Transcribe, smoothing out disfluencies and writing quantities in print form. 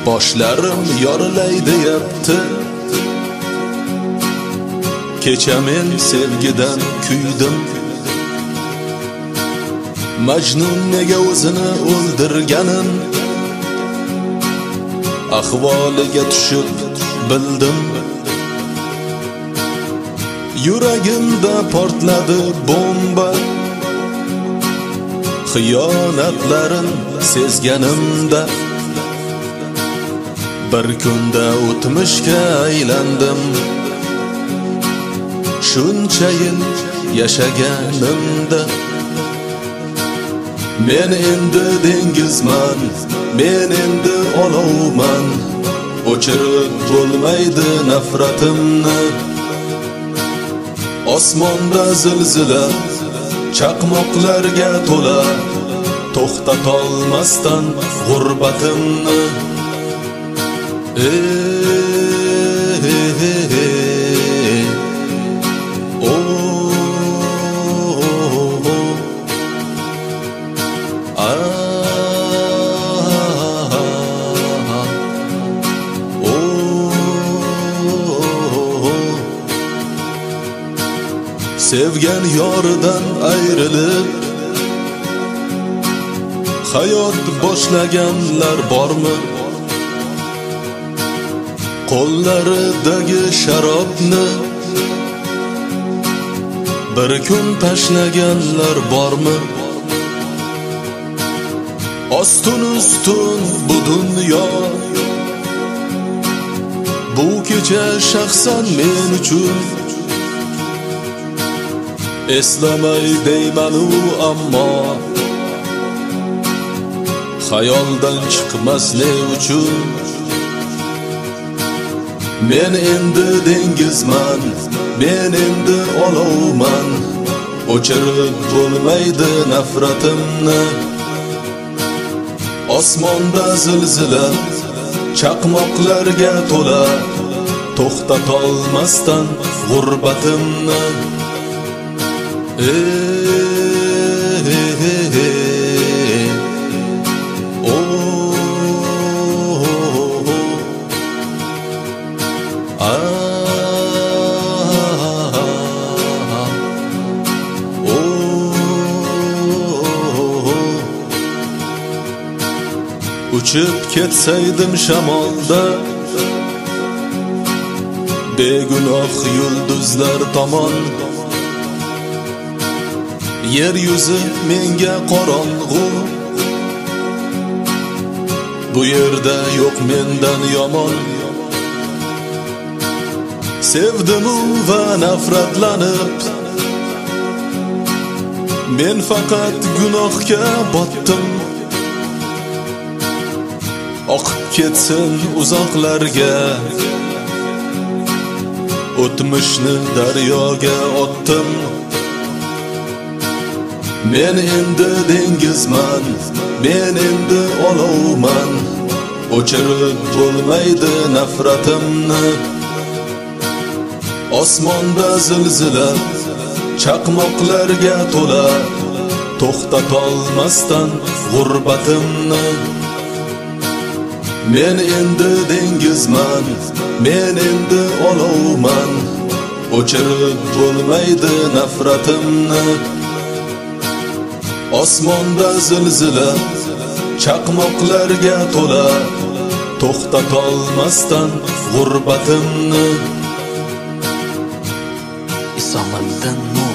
Boshlarim yorilay deyapti. Kecha men sevgidan kuydim. Majnun nega o'zini o'ldirganin ahvoliga tushib bildim. Yuragimda portladi bomba. Xiyonatlarin sezganimda bir kunda o'tmishga aylandim. Shuncha yil yashaganimda men endi dengizman, men endi olovman. O'chirib bo'lmaydi nafratimni. Osmonda zilzila, chaqmoqlarga to'la, to'xtatolmasdan g'urbatimni. Sevgan yoridan ayrilib hayot boshlaganlar bormi? Qo'llaridagi sharobni bir kun tashlaganlar bormi? Ostun ustun bu dunyo, bu kecha shaxsan men uchun eslamay deymanu ammo xayoldan chiqmas ne uchun. Men endi dengizman, men endi olovman. O'chirib bo'lmaydi nafratimni. Osmonda zilzila, chaqmoqlarga to'la, to'xtatolmasdan g'urbatimni. Uchib ketsaydim shamolda begunoh yulduzlar tomon. Yer yuzi menga qorong'u, bu yerda yo'q mendan yomon. Sevdimu va nafratlanib men faqat gunohga botdim. Oqib ketsin uzoqlarga, o'tmishni daryoga otdim. Men endi dengizman, men endi olovman. O'chirib bo'lmaydi nafratimni. Osmonda zilzila, chaqmoqlarga to'la, to'xtatolmasdan g'urbatimni. Men endi dengizman, men endi olovman. O'chirib bo'lmaydi nafratimni. Osmonda zilzila, chaqmoqlarga to'la, to'xtatolmasdan g'urbatimni. Isomiddin